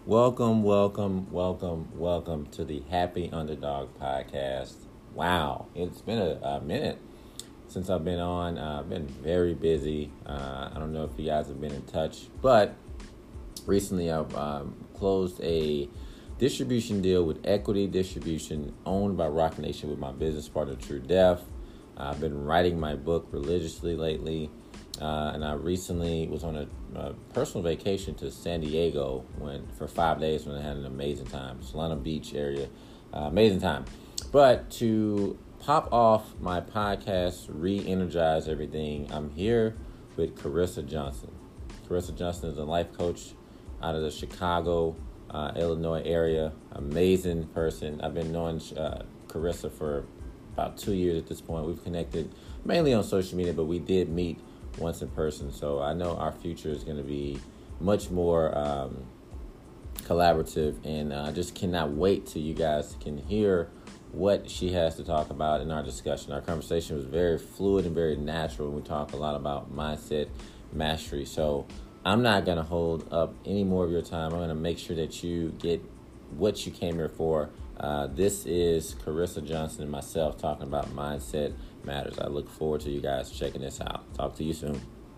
Welcome to the Happy Underdog Podcast. Wow, it's been a minute since I've been on. I've been very busy. I don't know if you guys have been in touch, but recently I've closed a distribution deal with Equity Distribution, owned by Rock Nation, with my business partner True Def. I've been writing my book religiously lately. And I recently was on a personal vacation to San Diego for 5 days when I had an amazing time. Solana Beach area, amazing time. But to pop off my podcast, re-energize everything, I'm here with Carissa Johnson. Carissa Johnson is a life coach out of the Chicago, Illinois area. Amazing person. I've been knowing Carissa for about 2 years at this point. We've connected mainly on social media, but we did meet once in person. So I know our future is going to be much more collaborative, and I just cannot wait till you guys can hear what she has to talk about in our discussion. Our conversation was very fluid and very natural. We talk a lot about mindset mastery. So I'm not going to hold up any more of your time. I'm going to make sure that you get what you came here for. This is Carissa Johnson and myself talking about mindset matters. I look forward to you guys checking this out. Talk to you soon.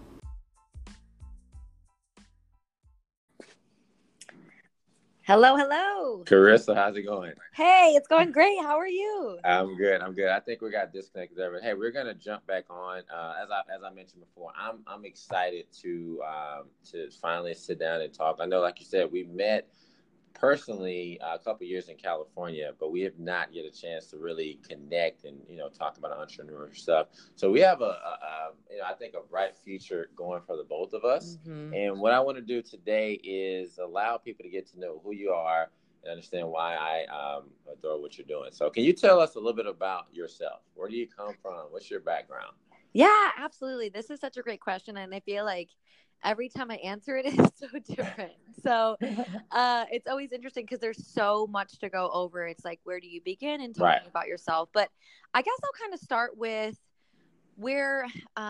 Hello. Carissa, how's it going? Hey, it's going great. How are you? I'm good. I think we got disconnected there, but hey, we're gonna jump back on. As I mentioned before, I'm excited to finally sit down and talk. I know, like you said, we met personally a couple years in California, but we have not yet a chance to really connect and talk about entrepreneur stuff. So we have I think a bright future going for the both of us. Mm-hmm. And what I want to do today is allow people to get to know who you are and understand why I adore what you're doing. So can you tell us a little bit about yourself? Where do you come from? What's your background? Yeah, absolutely. This is such a great question, and I feel like every time I answer it, it's so different. So it's always interesting because there's so much to go over. It's like, where do you begin in talking about yourself? But I guess I'll kind of start with where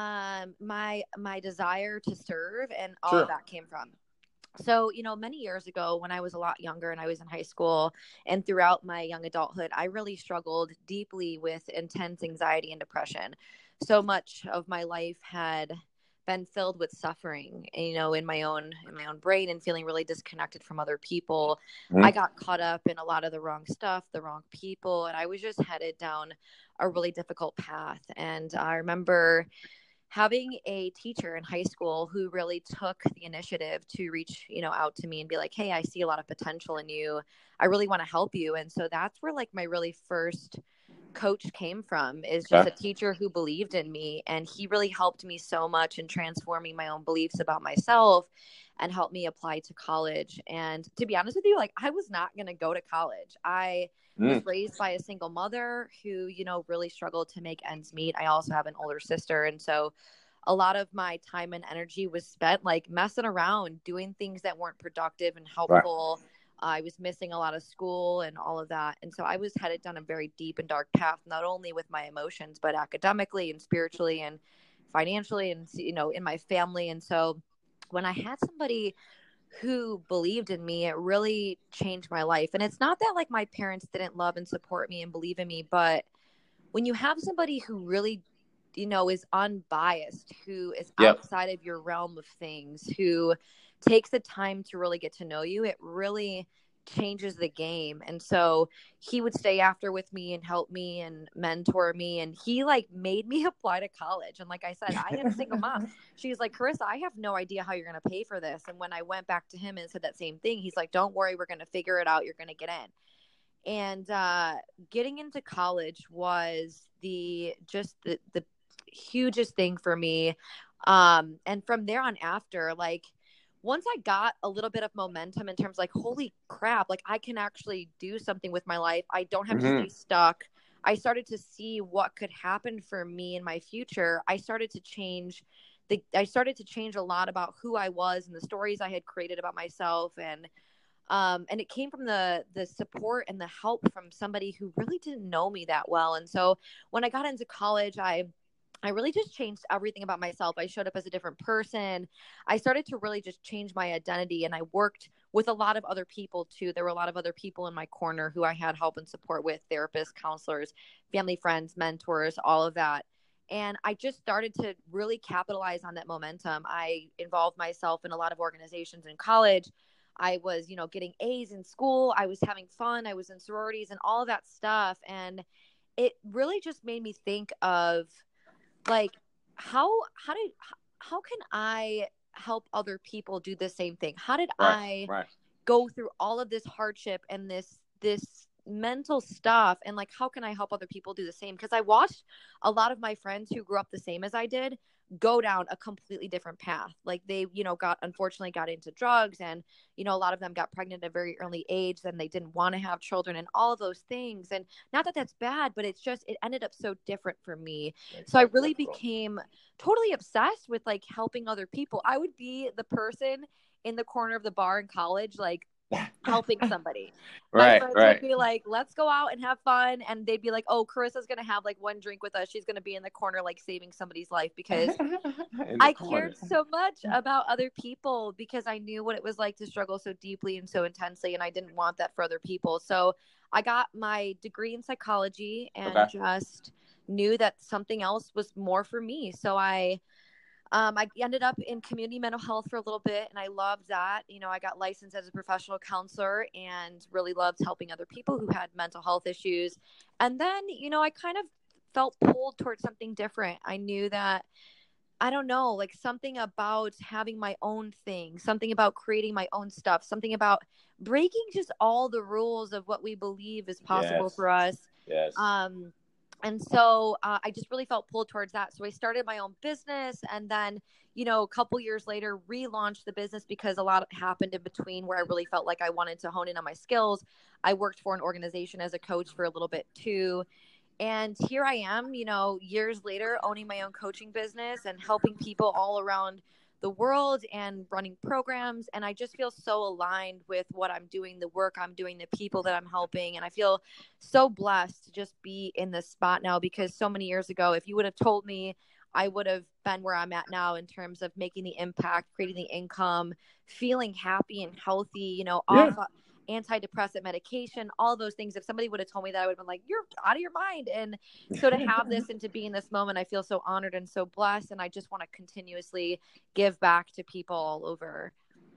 my desire to serve and all of that came from. So, many years ago when I was a lot younger and I was in high school and throughout my young adulthood, I really struggled deeply with intense anxiety and depression. So much of my life had been filled with suffering, in my own brain, and feeling really disconnected from other people. Mm-hmm. I got caught up in a lot of the wrong stuff, the wrong people, and I was just headed down a really difficult path. And I remember having a teacher in high school who really took the initiative to reach, out to me and be like, hey, I see a lot of potential in you. I really want to help you. And so that's where my really first coach came from, is just a teacher who believed in me. And he really helped me so much in transforming my own beliefs about myself and helped me apply to college. And to be honest with you, I was not going to go to college. I was raised by a single mother who, really struggled to make ends meet. I also have an older sister. And so a lot of my time and energy was spent messing around, doing things that weren't productive and helpful. Right. I was missing a lot of school and all of that. And so I was headed down a very deep and dark path, not only with my emotions, but academically and spiritually and financially and, in my family. And so when I had somebody who believed in me, it really changed my life. And it's not that my parents didn't love and support me and believe in me, but when you have somebody who really, is unbiased, who is outside of your realm of things, who takes the time to really get to know you, it really changes the game. And so he would stay after with me and help me and mentor me. And he made me apply to college. And like I said, I am a single mom. She's like, Carissa, I have no idea how you're going to pay for this. And when I went back to him and said that same thing, he's like, don't worry, we're going to figure it out. You're going to get in. And getting into college was the hugest thing for me. And from there on after, once I got a little bit of momentum in terms holy crap, I can actually do something with my life. I don't have to stay stuck. I started to see what could happen for me in my future. I started to change a lot about who I was and the stories I had created about myself. And it came from the support and the help from somebody who really didn't know me that well. And so when I got into college, I I really just changed everything about myself. I showed up as a different person. I started to really just change my identity, and I worked with a lot of other people too. There were a lot of other people in my corner who I had help and support with, therapists, counselors, family, friends, mentors, all of that. And I just started to really capitalize on that momentum. I involved myself in a lot of organizations in college. I was, getting A's in school. I was having fun. I was in sororities and all of that stuff. And it really just made me think of, like, how can I help other people do the same thing? How did I Right. go through all of this hardship and this mental stuff, and like, how can I help other people do the same? Because I watched a lot of my friends who grew up the same as I did go down a completely different path. Like, they, unfortunately got into drugs, and a lot of them got pregnant at a very early age, and they didn't want to have children and all of those things. And not that that's bad, but it's just, it ended up so different for me. So I really became totally obsessed with like helping other people. I would be the person in the corner of the bar in college, like helping somebody. My friends would be like, let's go out and have fun. And they'd be like, oh, Carissa's going to have like one drink with us. She's going to be in the corner, like saving somebody's life, because I cared so much about other people, because I knew what it was like to struggle so deeply and so intensely. And I didn't want that for other people. So I got my degree in psychology and just knew that something else was more for me. So I ended up in community mental health for a little bit, and I loved that. I got licensed as a professional counselor and really loved helping other people who had mental health issues. And then, I kind of felt pulled towards something different. I knew that, I don't know, like something about having my own thing, something about creating my own stuff, something about breaking just all the rules of what we believe is possible for us. Yes. And so I just really felt pulled towards that. So I started my own business, and then, a couple years later, relaunched the business, because a lot happened in between where I really felt like I wanted to hone in on my skills. I worked for an organization as a coach for a little bit too. And here I am, years later, owning my own coaching business and helping people all around the world and running programs. And I just feel so aligned with what I'm doing, the work I'm doing, the people that I'm helping. And I feel so blessed to just be in this spot now, because so many years ago, if you would have told me, I would have been where I'm at now in terms of making the impact, creating the income, feeling happy and healthy, off antidepressant medication, all those things. If somebody would have told me that, I would have been like, you're out of your mind. And so to have this and to be in this moment, I feel so honored and so blessed. And I just want to continuously give back to people all over.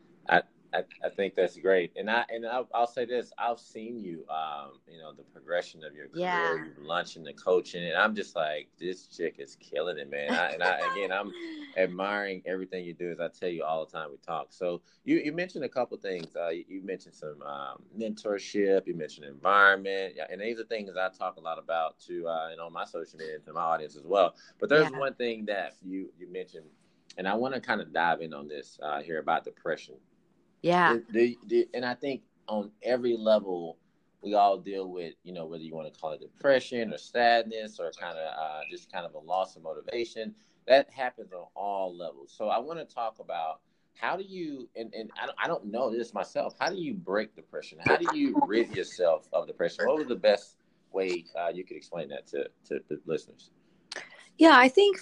I think that's great. And I'll say this, I've seen you, the progression of your career, you launching the coaching, and I'm just like, this chick is killing it, man. I'm admiring everything you do, as I tell you all the time we talk. So you mentioned a couple things. You mentioned some mentorship, you mentioned environment, and these are things I talk a lot about to, my social media, to my audience as well. But there's one thing that you mentioned, and I want to kind of dive in on this here about depression. Yeah. And I think on every level, we all deal with, whether you want to call it depression or sadness or kind of just kind of a loss of motivation. That happens on all levels. So I want to talk about, how do you, and I don't know this myself, how do you break depression? How do you rid yourself of depression? What was the best way you could explain that to the listeners? Yeah,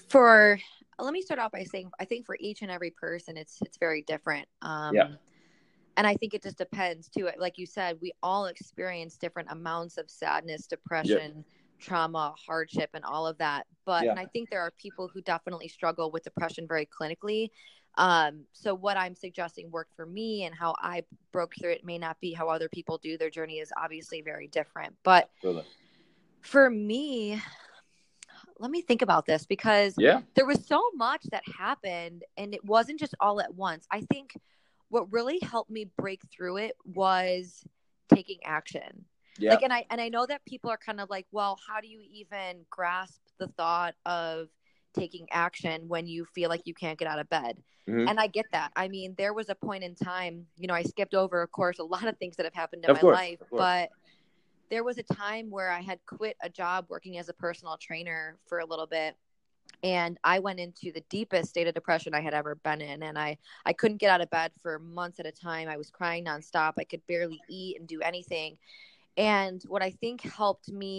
let me start out by saying, I think for each and every person, it's very different. And I think it just depends too. Like you said, we all experience different amounts of sadness, depression, trauma, hardship, and all of that. And I think there are people who definitely struggle with depression very clinically. So what I'm suggesting worked for me and how I broke through it may not be how other people do. Their journey is obviously very different. But for me, let me think about this, because there was so much that happened, and it wasn't just all at once. I think what really helped me break through it was taking action. Like, and I know that people are kind of like, well, how do you even grasp the thought of taking action when you feel like you can't get out of bed? Mm-hmm. And I get that. I mean, there was a point in time, I skipped over, of course, a lot of things that have happened in my life, but there was a time where I had quit a job working as a personal trainer for a little bit. And I went into the deepest state of depression I had ever been in. And I couldn't get out of bed for months at a time. I was crying nonstop. I could barely eat and do anything. And what I think helped me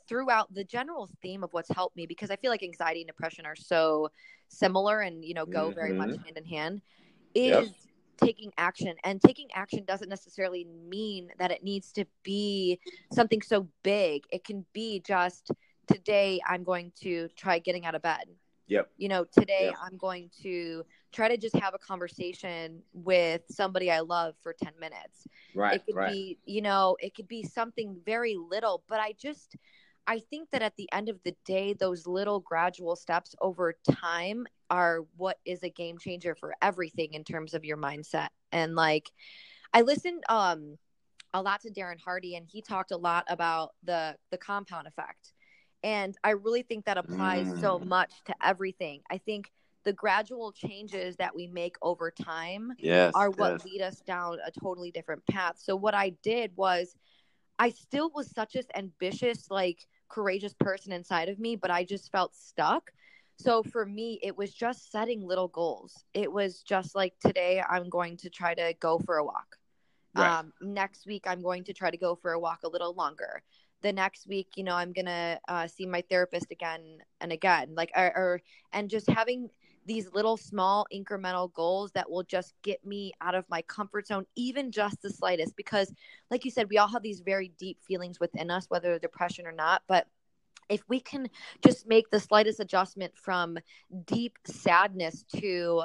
throughout the general theme of what's helped me, because I feel like anxiety and depression are so similar and, go very much hand in hand, is taking action. And taking action doesn't necessarily mean that it needs to be something so big. It can be just, today I'm going to try getting out of bed. Yep. Today I'm going to try to just have a conversation with somebody I love for 10 minutes. Right. It could be, it could be something very little, but I think that at the end of the day, those little gradual steps over time are what is a game changer for everything in terms of your mindset. And like, I listened a lot to Darren Hardy, and he talked a lot about the compound effect. And I really think that applies so much to everything. I think the gradual changes that we make over time are what lead us down a totally different path. So what I did was, I still was such an ambitious, like courageous person inside of me, but I just felt stuck. So for me, it was just setting little goals. It was just like, today I'm going to try to go for a walk. Right. Next week, I'm going to try to go for a walk a little longer. The next week, I'm going to see my therapist again and again, and just having these little small incremental goals that will just get me out of my comfort zone, even just the slightest, because like you said, we all have these very deep feelings within us, whether depression or not. But if we can just make the slightest adjustment from deep sadness to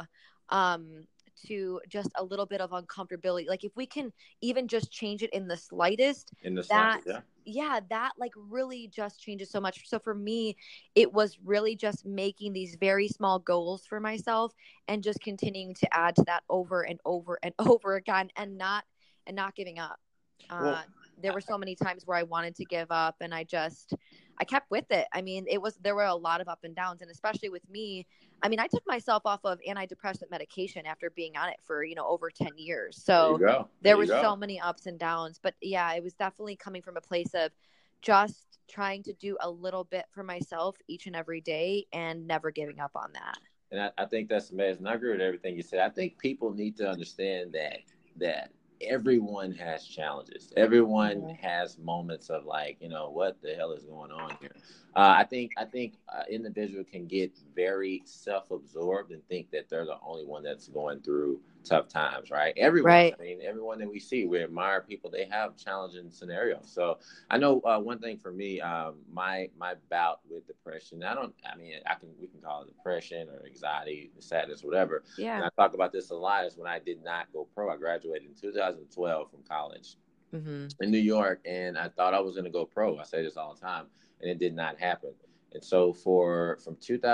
just a little bit of uncomfortability, like if we can even just change it in the slightest, that like really just changes so much. So for me, it was really just making these very small goals for myself and just continuing to add to that over and over and over again, and not giving up. There were so many times where I wanted to give up, and I kept with it. I mean, there were a lot of up and downs, and especially with me, I mean, I took myself off of antidepressant medication after being on it for, over 10 years. So there were so many ups and downs, but yeah, it was definitely coming from a place of just trying to do a little bit for myself each and every day and never giving up on that. And I think that's amazing. I agree with everything you said. I think people need to understand that everyone has challenges. Everyone has moments of like, what the hell is going on here? I think individual can get very self-absorbed and think that they're the only one that's going through tough times, right? Everyone, right. I mean, everyone that we see, we admire people, they have challenging scenarios. So I know one thing for me, my bout with depression, we can call it depression or anxiety, sadness, whatever. Yeah. And I talk about this a lot, is when I did not go pro. I graduated in 2012 from college in New York, and I thought I was going to go pro. I say this all the time, and it did not happen. And so from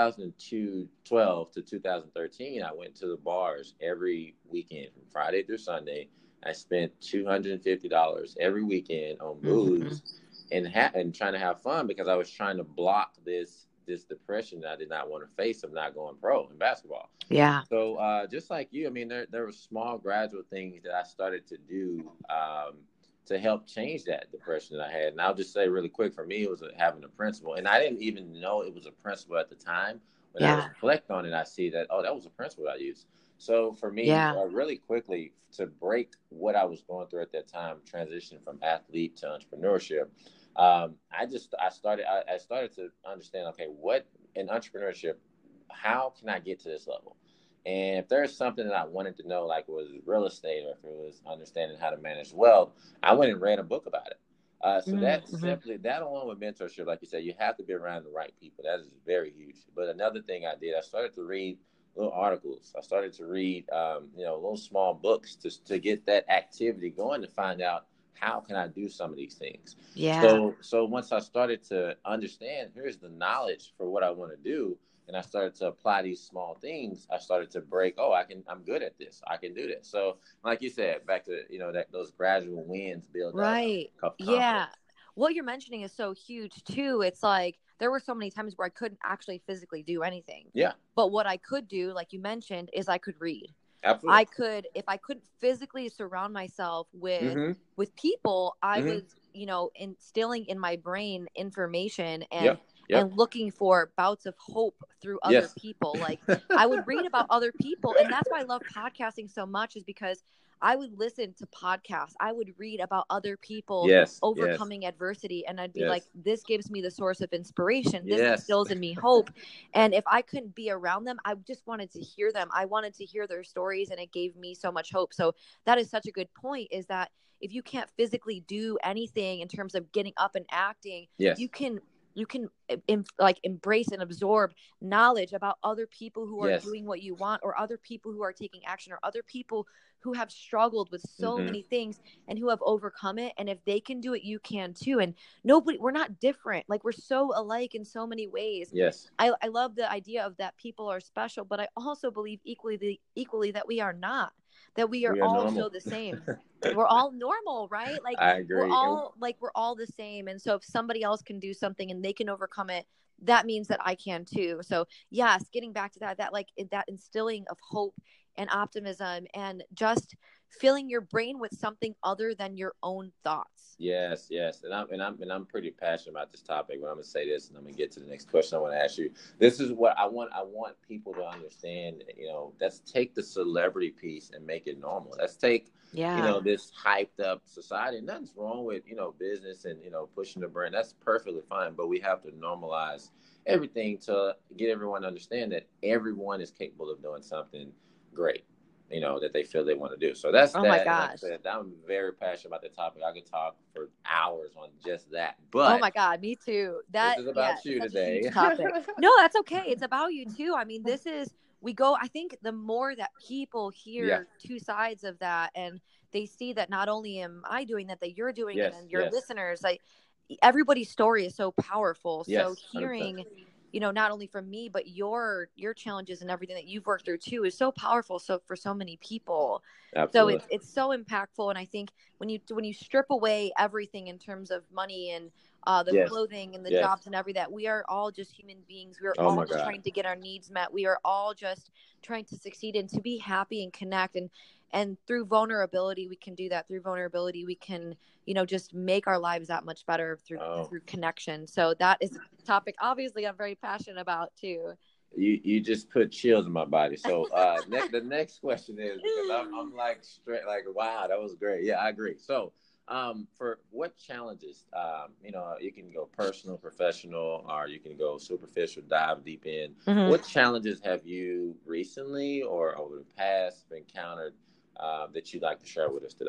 2012 to 2013, I went to the bars every weekend from Friday through Sunday. I spent $250 every weekend on booze and trying to have fun, because I was trying to block this depression that I did not want to face of not going pro in basketball. Yeah. So just like you, I mean, there were small gradual things that I started to do to help change that depression that I had. And I'll just say really quick, for me, it was having a principle. And I didn't even know it was a principle at the time. When I reflect on it, I see that, that was a principle I used. So for me, really quickly, to break what I was going through at that time, transition from athlete to entrepreneurship, I started to understand, okay, what in entrepreneurship, how can I get to this level? And if there's something that I wanted to know, like it was real estate or if it was understanding how to manage wealth, I went and read a book about it. So that's simply, that along with mentorship, like you said, you have to be around the right people. That is very huge. But another thing I did, I started to read little articles. I started to read, little small books to get that activity going, to find out how can I do some of these things. Yeah. So once I started to understand, here's the knowledge for what I want to do, and I started to apply these small things, I started to break, I'm good at this. I can do this. So like you said, back to, those gradual wins build right. up. Yeah. What you're mentioning is so huge too. It's like, there were so many times where I couldn't actually physically do anything. Yeah. But what I could do, like you mentioned, is I could read. Absolutely. If I couldn't physically surround myself with people, I was, instilling in my brain information and looking for bouts of hope through other people. Like I would read about other people. And that's why I love podcasting so much, is because I would listen to podcasts. I would read about other people Yes. overcoming adversity. And I'd be Yes. like, this gives me the source of inspiration. This Yes. instills in me hope. And if I couldn't be around them, I just wanted to hear them. I wanted to hear their stories, and it gave me so much hope. So that is such a good point, is that if you can't physically do anything in terms of getting up and acting, Yes. you can like embrace and absorb knowledge about other people who are Yes. doing what you want, or other people who are taking action, or other people who have struggled with so many things and who have overcome it. And if they can do it, you can too. And we're not different. Like, we're so alike in so many ways. Yes. I love the idea of that people are special, but I also believe equally that we are not, that we are all normal. so the same. We're all normal, right? Like, I agree. we're all the same. And so if somebody else can do something and they can overcome it, that means that I can too. So yes, getting back to that like that instilling of hope and optimism, and just filling your brain with something other than your own thoughts. Yes. And I'm pretty passionate about this topic, but I'm gonna say this, and I'm gonna get to the next question I want to ask you. This is what I want people to understand. Let's take the celebrity piece and make it normal. Let's take this hyped up society. And nothing's wrong with business and pushing the brand. That's perfectly fine. But we have to normalize everything to get everyone to understand that everyone is capable of doing something great, that they feel they want to do. So that's that. My gosh. Like I said, I'm very passionate about the topic. I could talk for hours on just that. But oh my God, me too. This is about you today. No, that's okay. It's about you too. I mean, I think the more that people hear two sides of that, and they see that not only am I doing that you're doing it, and your listeners, like, everybody's story is so powerful. So hearing 100%. Not only from me, but your challenges and everything that you've worked through too is so powerful. So for so many people, Absolutely. So it's so impactful. And I think when you strip away everything in terms of money and the clothing and the jobs and everything, that we are all just human beings. We are all just trying to get our needs met. We are all just trying to succeed and to be happy and connect. And through vulnerability, we can do that. Through vulnerability, we can, just make our lives that much better through connection. So that is a topic, obviously, I'm very passionate about too. You just put chills in my body. So the next question is, because I'm like straight, like, wow, that was great. Yeah, I agree. So for what challenges, you can go personal, professional, or you can go superficial, dive deep in. Mm-hmm. What challenges have you recently or over the past encountered that you'd like to share with us today?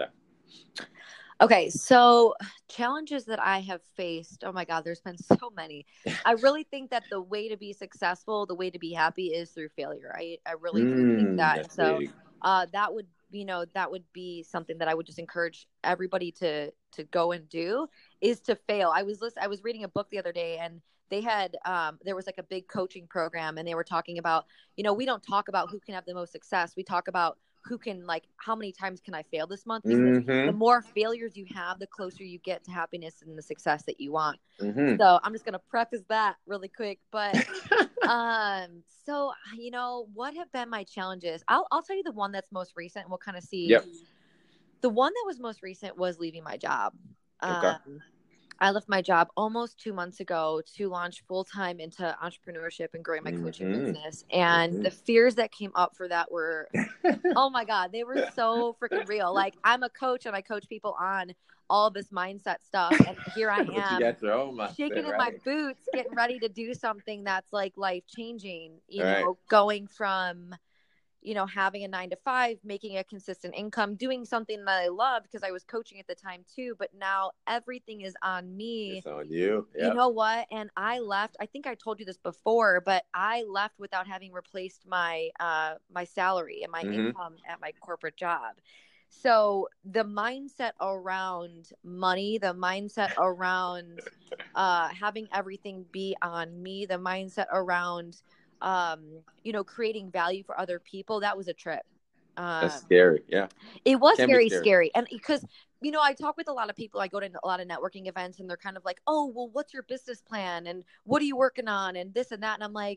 Okay, so challenges that I have faced, oh my God, there's been so many. I really think that the way to be successful, the way to be happy is through failure. I really do think that. So that would be something that I would just encourage everybody to go and do, is to fail. I was reading a book the other day, and they had there was like a big coaching program, and they were talking about, we don't talk about who can have the most success. We talk about who can, like, how many times can I fail this month? Because the more failures you have, the closer you get to happiness and the success that you want. So I'm just going to preface that really quick. But so, what have been my challenges? I'll tell you the one that's most recent, and we'll kind of see. Yep. The one that was most recent was leaving my job. Okay. I left my job almost 2 months ago to launch full-time into entrepreneurship and growing my coaching business. And the fears that came up for that were, oh my God, they were so freaking real. Like, I'm a coach and I coach people on all this mindset stuff. And here I am shaking in my boots, getting ready to do something that's like life-changing, going from, having a 9-to-5, making a consistent income, doing something that I loved because I was coaching at the time too. But now everything is on me. It's on you. Yep. You know what? And I left, I think I told you this before, but I left without having replaced my, my salary and my income at my corporate job. So the mindset around money, the mindset around, having everything be on me, the mindset around, creating value for other people, that was a trip. That's scary. Yeah. It was very scary. And because, I talk with a lot of people, I go to a lot of networking events, and they're kind of like, oh, well, what's your business plan? And what are you working on? And this and that. And I'm like,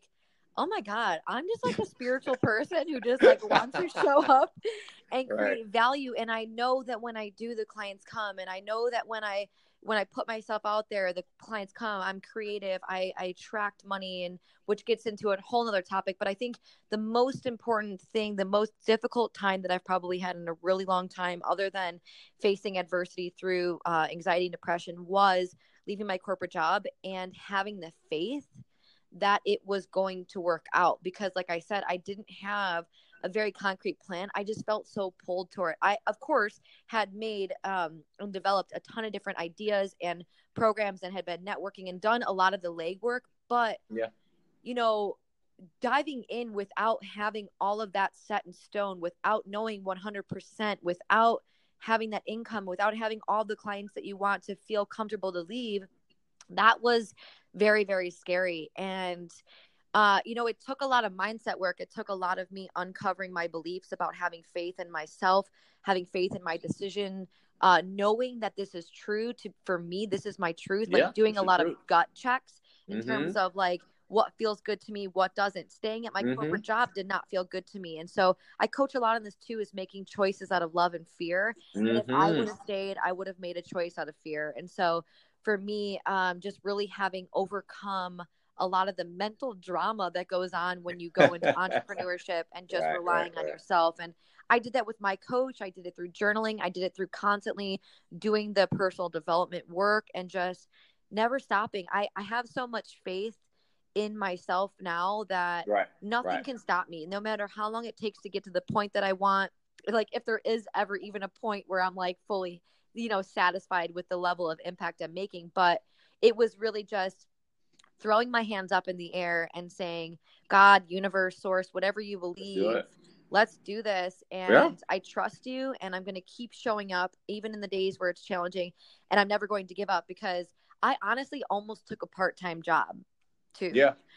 oh my God, I'm just like a spiritual person who just like wants to show up and create value. And I know that when I do, the clients come, and I know that when I put myself out there, the clients come. I'm creative. I attract money, and which gets into a whole nother topic. But I think the most important thing, the most difficult time that I've probably had in a really long time, other than facing adversity through anxiety and depression, was leaving my corporate job and having the faith that it was going to work out. Because like I said, I didn't have a very concrete plan. I just felt so pulled toward it. I, of course, had made and developed a ton of different ideas and programs, and had been networking and done a lot of the legwork. But, you know, diving in without having all of that set in stone, without knowing 100%, without having that income, without having all the clients that you want to feel comfortable to leave, that was very, very scary. And you know, it took a lot of mindset work. It took a lot of me uncovering my beliefs about having faith in myself, having faith in my decision, knowing that this is true for me. This is my truth. Like doing a lot of gut checks in terms of like what feels good to me, what doesn't. Staying at my corporate job did not feel good to me. And so I coach a lot on this too, is making choices out of love and fear. And if I would have stayed, I would have made a choice out of fear. And so for me, just really having overcome a lot of the mental drama that goes on when you go into entrepreneurship and just relying on yourself. And I did that with my coach. I did it through journaling. I did it through constantly doing the personal development work and just never stopping. I have so much faith in myself now that nothing can stop me, no matter how long it takes to get to the point that I want. Like if there is ever even a point where I'm like fully, you know, satisfied with the level of impact I'm making. But it was really just throwing my hands up in the air and saying, God, universe, source, whatever you believe, let's do this. And I trust you, and I'm going to keep showing up even in the days where it's challenging, and I'm never going to give up, because I honestly almost took a part-time job too.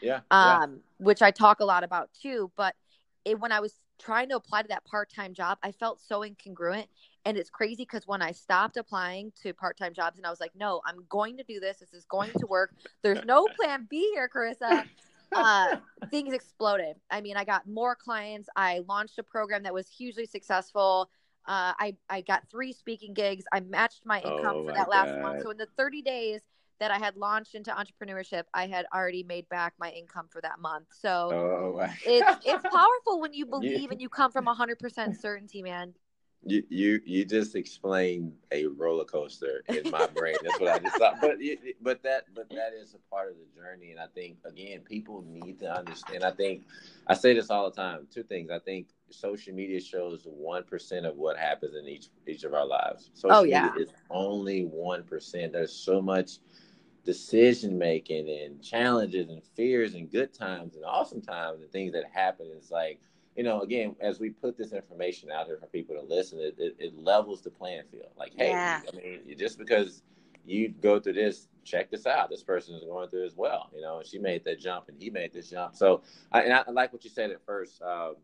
Which I talk a lot about too. But when I was trying to apply to that part-time job, I felt so incongruent. And it's crazy because when I stopped applying to part-time jobs and I was like, no, I'm going to do this. This is going to work. There's no plan B here, Carissa. Things exploded. I mean, I got more clients. I launched a program that was hugely successful. I got 3 speaking gigs. I matched my income for that last month. So in the 30 days that I had launched into entrepreneurship, I had already made back my income for that month. So it's powerful when you believe and you come from 100% certainty, man. You just explained a roller coaster in my brain. That's what I just thought. But that is a part of the journey. And I think, again, people need to understand. I think I say this all the time. 2 things. I think social media shows 1% of what happens in each of our lives. Social media is only 1%. There's so much decision making and challenges and fears and good times and awesome times and things that happen. It's like, you know, again, as we put this information out there for people to listen, it levels the playing field. Like, hey, I mean, just because you go through this, check this out. This person is going through it as well. You know, and she made that jump and he made this jump. So I like what you said at first.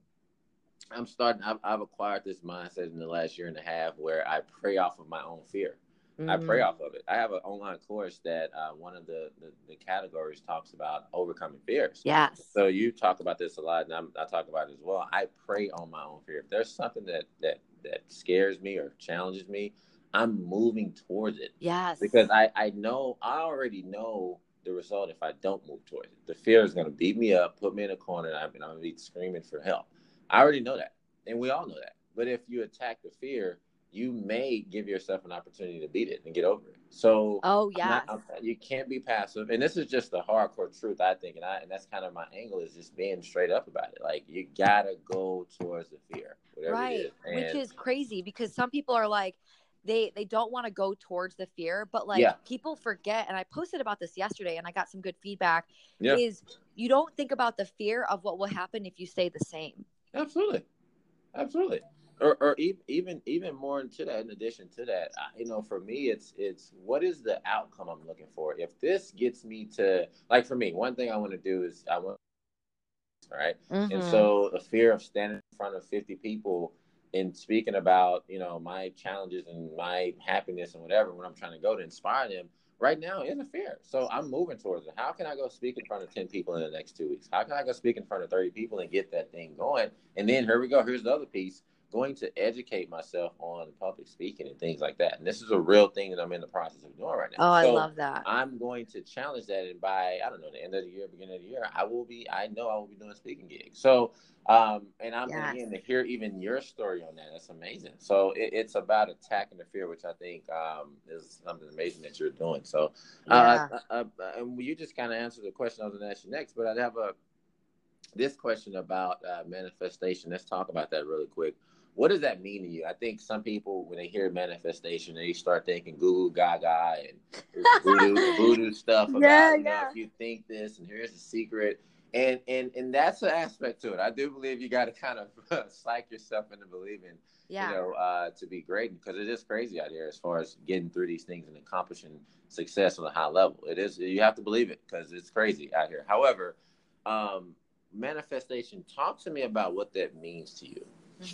I've acquired this mindset in the last year and a half where I prey off of my own fear. I pray off of it. I have an online course that one of the categories talks about overcoming fears. Yes. So you talk about this a lot, and I talk about it as well. I prey on my own fear. If there's something that scares me or challenges me, I'm moving towards it. Yes. Because I already know the result if I don't move towards it. The fear is going to beat me up, put me in a corner, and I'm going to be screaming for help. I already know that, and we all know that. But if you attack the fear, you may give yourself an opportunity to beat it and get over it. So, you can't be passive. And this is just the hardcore truth, I think. And that's kind of my angle, is just being straight up about it. Like, you gotta go towards the fear, whatever it is. And which is crazy, because some people are like, they don't want to go towards the fear, but people forget. And I posted about this yesterday, and I got some good feedback. Is you don't think about the fear of what will happen if you stay the same. Absolutely. Or even more into that. In addition to that, you know, for me, it's what is the outcome I'm looking for? If this gets me to, like, for me, one thing I want to do is right. And so the fear of standing in front of 50 people and speaking about, you know, my challenges and my happiness and whatever, when I'm trying to go to inspire them, right now is a fear. So I'm moving towards it. How can I go speak in front of 10 people in the next 2 weeks? How can I go speak in front of 30 people and get that thing going? And then here we go. Here's the other piece. Going to educate myself on public speaking and things like that. And this is a real thing that I'm in the process of doing right now. Oh, I So love that. I'm going to challenge that. And by, I don't know, the end of the year, beginning of the year, I know I will be doing speaking gigs. So, and I'm again to hear even your story on that. That's amazing. So it's about attacking the fear, which I think is something amazing that you're doing. So, and you just kind of answered the question I was going to ask you next, but I'd have this question about manifestation. Let's talk about that really quick. What does that mean to you? I think some people, when they hear manifestation, they start thinking goo goo gaga and voodoo stuff about, if you think this and here's the secret. And that's an aspect to it. I do believe you got to kind of psych yourself into believing, to be great, because it is crazy out here as far as getting through these things and accomplishing success on a high level. It is, you have to believe it because it's crazy out here. However, manifestation, talk to me about what that means to you.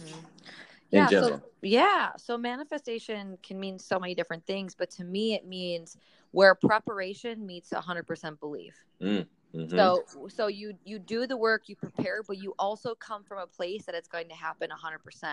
Mm-hmm. So manifestation can mean so many different things, but to me it means where preparation meets 100% belief. Mm-hmm. So you do the work, you prepare, but you also come from a place that it's going to happen 100%.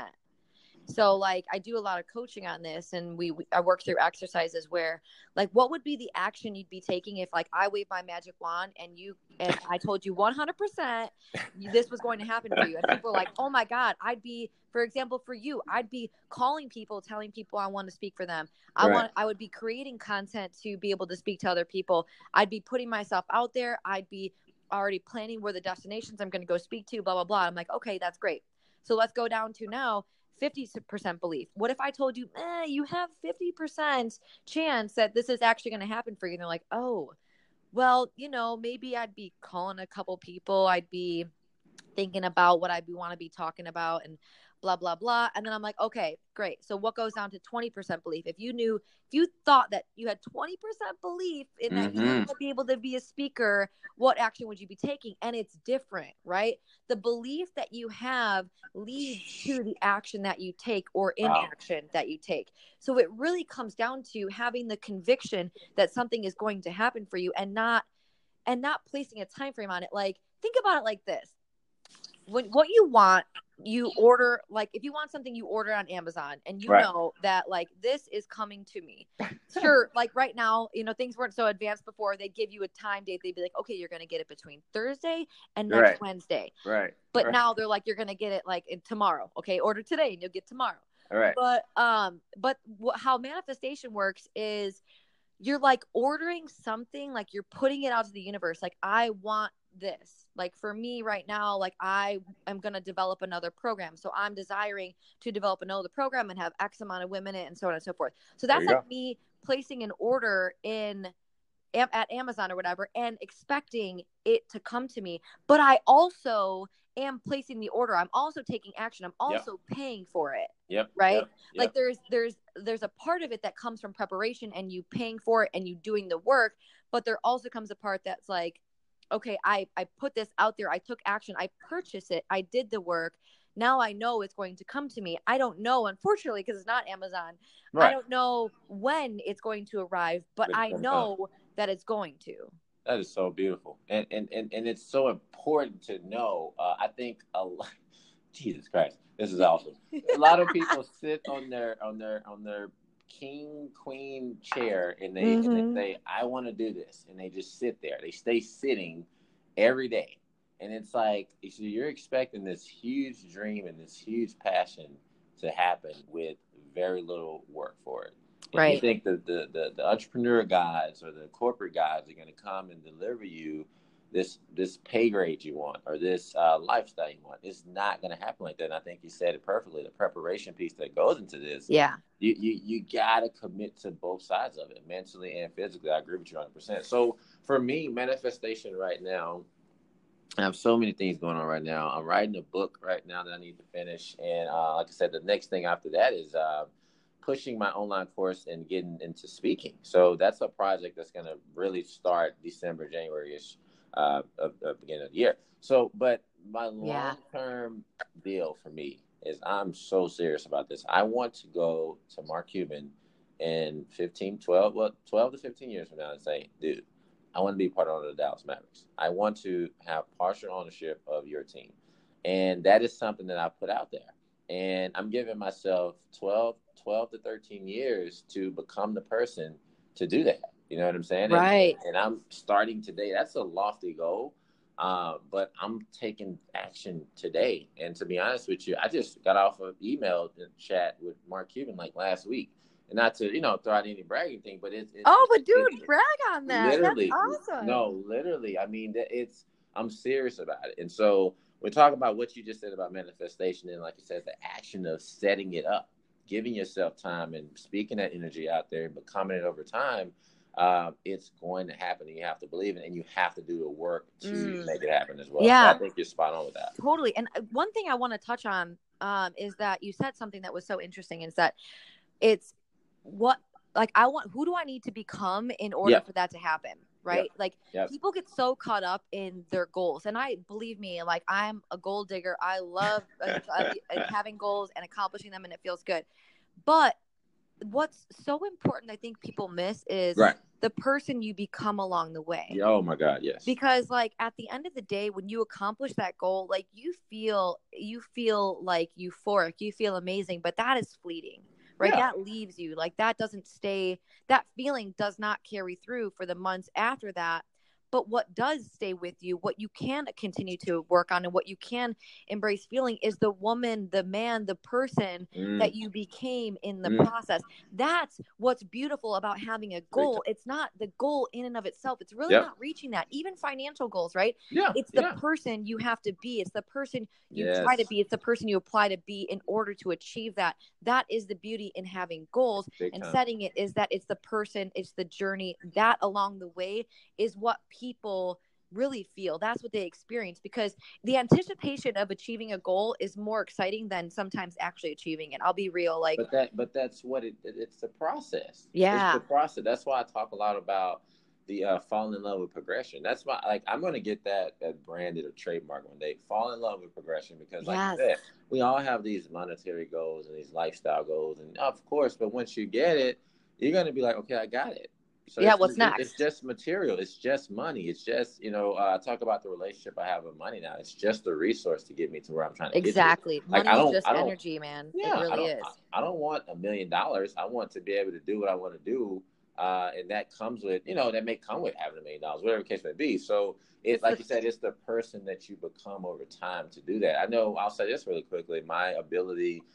So like I do a lot of coaching on this, and I work through exercises where like, what would be the action you'd be taking if like I wave my magic wand and I told you 100% this was going to happen for you, and people are like, oh my God, I'd be, for example, for you, I'd be calling people, telling people I want to speak for them. I would be creating content to be able to speak to other people. I'd be putting myself out there. I'd be already planning where the destinations I'm going to go speak to, blah, blah, blah. I'm like, okay, that's great. So let's go down to now 50% belief. What if I told you, you have 50% chance that this is actually going to happen for you? And they're like, oh, well, maybe I'd be calling a couple people. I'd be thinking about what want to be talking about and blah, blah, blah. And then I'm like, okay, great. So what goes down to 20% belief? If you thought that you had 20% belief in that you were going to be able to be a speaker, what action would you be taking? And it's different, right? The belief that you have leads to the action that you take or inaction that you take. So it really comes down to having the conviction that something is going to happen for you and not placing a time frame on it. Like, think about it like this. What you want, you order, like if you want something, you order on Amazon, and know that like this is coming to me. Sure, like right now, things weren't so advanced before. They'd give you a time date. They'd be like, okay, you're going to get it between Thursday and next Wednesday. Right. But now they're like, you're going to get it like tomorrow. Okay, order today and you'll get tomorrow. All right. But how manifestation works is you're like ordering something, like you're putting it out to the universe. Like, I want this. Like for me right now, like I am going to develop another program. So I'm desiring to develop another program and have X amount of women in it and so on and so forth. So that's like me placing an order at Amazon or whatever and expecting it to come to me. But I also am placing the order. I'm also taking action. I'm also paying for it. Right. Like there's a part of it that comes from preparation and you paying for it and you doing the work. But there also comes a part that's like, okay, I put this out there. I took action. I purchased it. I did the work. Now I know it's going to come to me. I don't know, unfortunately, because it's not Amazon. Right. I don't know when it's going to arrive, but I know that it's going to. That is so beautiful. And it's so important to know. I think Jesus Christ, this is awesome. A lot of people sit on their king, queen chair and they say, I want to do this. And they just sit there. They stay sitting every day. And it's like, so you're expecting this huge dream and this huge passion to happen with very little work for it. And you think that the entrepreneur guys or the corporate guys are going to come and deliver you this pay grade you want or this lifestyle you want. It's not going to happen like that. And I think you said it perfectly. The preparation piece that goes into this. Yeah. You got to commit to both sides of it, mentally and physically. I agree with you 100%. So for me, manifestation right now, I have so many things going on right now. I'm writing a book right now that I need to finish. And like I said, the next thing after that is pushing my online course and getting into speaking. So that's a project that's going to really start December, January-ish. Of beginning of the year. So, but my long-term deal for me is I'm so serious about this. I want to go to Mark Cuban in 12 to 15 years from now and say, dude, I want to be part of the Dallas Mavericks. I want to have partial ownership of your team. And that is something that I put out there. And I'm giving myself 12 to 13 years to become the person to do that. You know what I'm saying? Right. And I'm starting today. That's a lofty goal. But I'm taking action today. And to be honest with you, I just got off of email chat with Mark Cuban like last week. And not to, throw out any bragging thing, but but dude, brag on that. Literally. That's awesome. No, literally. I mean, I'm serious about it. And so we're talking about what you just said about manifestation. And like you said, the action of setting it up, giving yourself time and speaking that energy out there and becoming it over time. It's going to happen, and you have to believe it, and you have to do the work to make it happen as well. Yeah. So I think you're spot on with that. Totally. And one thing I want to touch on is that you said something that was so interesting, is that it's who do I need to become in order for that to happen? Right. People get so caught up in their goals, and believe me, like, I'm a goal digger. I love having goals and accomplishing them, and it feels good. But what's so important, I think people miss, is the person you become along the way. Oh my God, yes. Because like at the end of the day, when you accomplish that goal, like you feel like euphoric, you feel amazing, but that is fleeting, right? Yeah. That leaves you, like that doesn't stay, that feeling does not carry through for the months after that. But what does stay with you, what you can continue to work on, and what you can embrace feeling, is the woman, the man, the person that you became in the process. That's what's beautiful about having a goal. It's not the goal in and of itself. It's really not reaching that. Even financial goals, right? Yeah. It's the person you have to be. It's the person you try to be. It's the person you apply to be in order to achieve that. That is the beauty in having goals and setting it, is that it's the person, it's the journey. That along the way is what people really feel. That's what they experience, because the anticipation of achieving a goal is more exciting than sometimes actually achieving it. I'll be real. Like, but that's what it's the process. Yeah. It's the process. That's why I talk a lot about the falling in love with progression. That's why, like, I'm going to get that branded or trademark one day. Fall in love with progression, because like you said, we all have these monetary goals and these lifestyle goals. And of course, but once you get it, you're going to be like, okay, I got it. So what's next? It's just material. It's just money. It's just, I talk about the relationship I have with money now. It's just a resource to get me to where I'm trying to get to. Exactly. Money is just energy, man. Yeah, it really is. I don't want $1 million. I want to be able to do what I want to do. And that comes with, that may come with having $1 million, whatever the case may be. So it's like you said, it's the person that you become over time to do that. I know, I'll say this really quickly. My ability,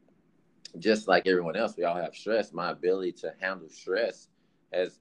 just like everyone else, we all have stress. My ability to handle stress has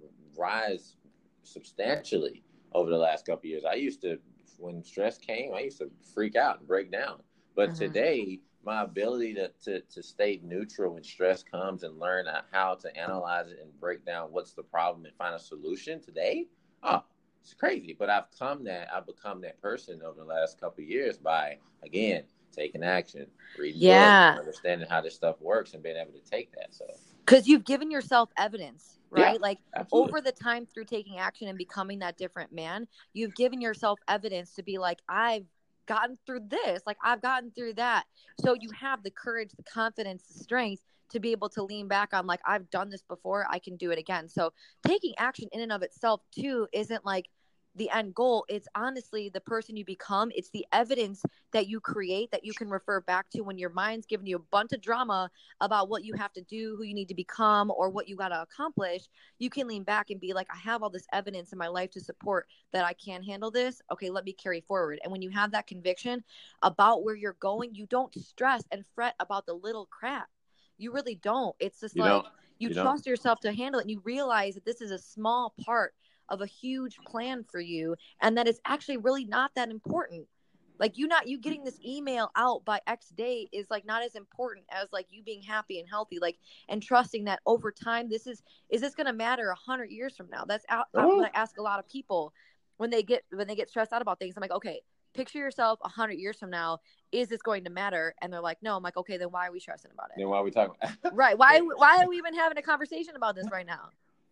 rise substantially over the last couple of years. I used to, when stress came, I used to freak out and break down. But today, my ability to stay neutral when stress comes and learn how to analyze it and break down what's the problem and find a solution today, it's crazy. But I've become that person over the last couple of years by, again, taking action, reading books, understanding how this stuff works, and being able to take that. So, because you've given yourself evidence, right? Yeah, like absolutely. Over the time through taking action and becoming that different man, you've given yourself evidence to be like, I've gotten through this, like I've gotten through that. So you have the courage, the confidence, the strength to be able to lean back on, like, I've done this before, I can do it again. So taking action in and of itself too isn't like the end goal. It's honestly the person you become. It's the evidence that you create that you can refer back to when your mind's giving you a bunch of drama about what you have to do, who you need to become, or what you got to accomplish. You can lean back and be like, I have all this evidence in my life to support that I can handle this. Okay, let me carry forward. And when you have that conviction about where you're going, you don't stress and fret about the little crap. You really don't. It's just you trust yourself to handle it, and you realize that this is a small part of a huge plan for you, and that it's actually really not that important. Like you getting this email out by X day is like not as important as like you being happy and healthy, like, and trusting that over time, is this going to matter 100 years from now? That's what I ask a lot of people when they get stressed out about things. I'm like, okay, picture yourself 100 years from now. Is this going to matter? And they're like, no. I'm like, okay, then why are we stressing about it? Then why are we talking about right. Why are we even having a conversation about this right now?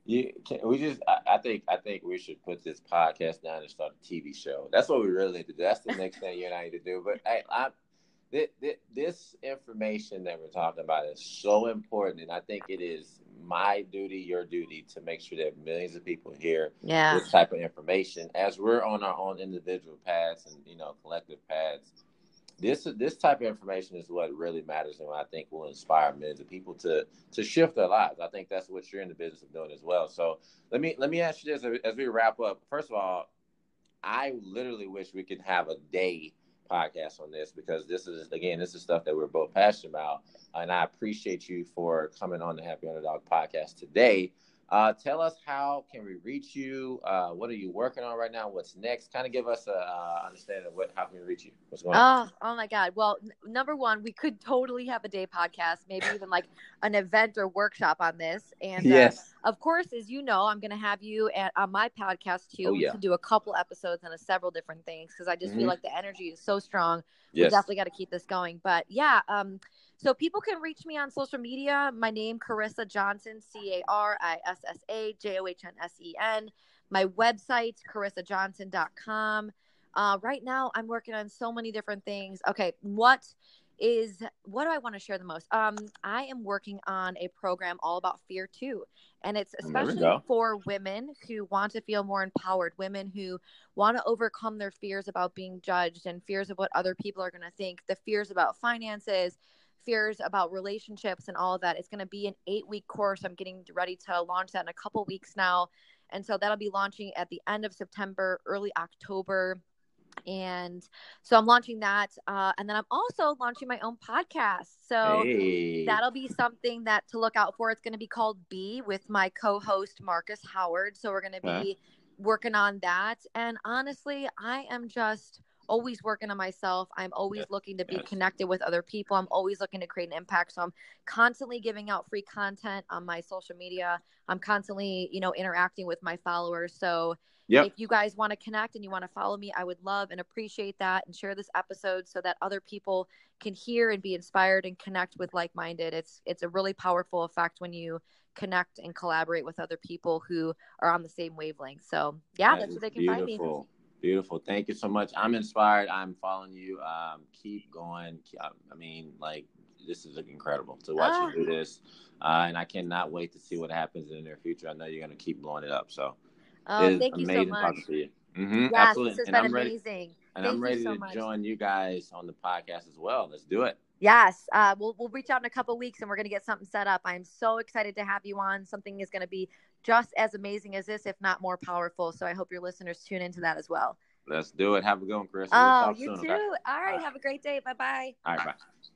I think we should put this podcast down and start a TV show. That's what we really need to do. That's the next thing you and I need to do. But this information that we're talking about is so important, and I think it is my duty, your duty, to make sure that millions of people hear Yeah. this type of information as we're on our own individual paths and, collective paths. This type of information is what really matters, and what I think will inspire millions of people to shift their lives. I think that's what you're in the business of doing as well. So let me ask you this as we wrap up. First of all, I literally wish we could have a day podcast on this, because this is stuff that we're both passionate about, and I appreciate you for coming on the Happy Underdog podcast today. Tell us, how can we reach you? What are you working on right now? What's next? Kind of give us a understanding of how can we reach you? What's going on? Oh my God. Well, number one, we could totally have a day podcast, maybe even like an event or workshop on this. And yes, of course, as you know, I'm going to have you on my podcast too. Oh, We yeah. can do a couple episodes on several different things, because I just feel like the energy is so strong. Yes. We definitely got to keep this going. But yeah, so people can reach me on social media. My name, Carissa Johnson, CarissAJohnsen. My website, carissajohnson.com. Right now, I'm working on so many different things. Okay, what do I want to share the most? I am working on a program all about fear too. And it's especially for women who want to feel more empowered, women who want to overcome their fears about being judged and fears of what other people are going to think, the fears about finances, fears about relationships and all of that. It's going to be an 8-week course. I'm getting ready to launch that in a couple weeks now. And so that'll be launching at the end of September, early October. And so I'm launching that. And then I'm also launching my own podcast. So that'll be something that to look out for. It's going to be called Be, with my co-host, Marcus Howard. So we're going to be working on that. And honestly, I am just always working on myself. I'm always looking to be connected with other people. I'm always looking to create an impact. So I'm constantly giving out free content on my social media. I'm constantly, interacting with my followers. So if you guys want to connect and you want to follow me, I would love and appreciate that, and share this episode so that other people can hear and be inspired and connect with like-minded. It's a really powerful effect when you connect and collaborate with other people who are on the same wavelength. So that's where they can find me. Beautiful. Thank you so much. I'm inspired. I'm following you. Keep going. This is incredible to watch you do this. And I cannot wait to see what happens in the near future. I know you're going to keep blowing it up. So thank you so much. Talking to you. Yes, absolutely. This has been amazing. I'm ready to join you guys on the podcast as well. Let's do it. Yes. We'll reach out in a couple of weeks, and we're going to get something set up. I'm so excited to have you on. Something is going to be just as amazing as this, if not more powerful. So I hope your listeners tune into that as well. Let's do it. Have a good one, Chris. We'll talk soon, too. Okay? All right. Have a great day. Bye-bye. All right. Bye.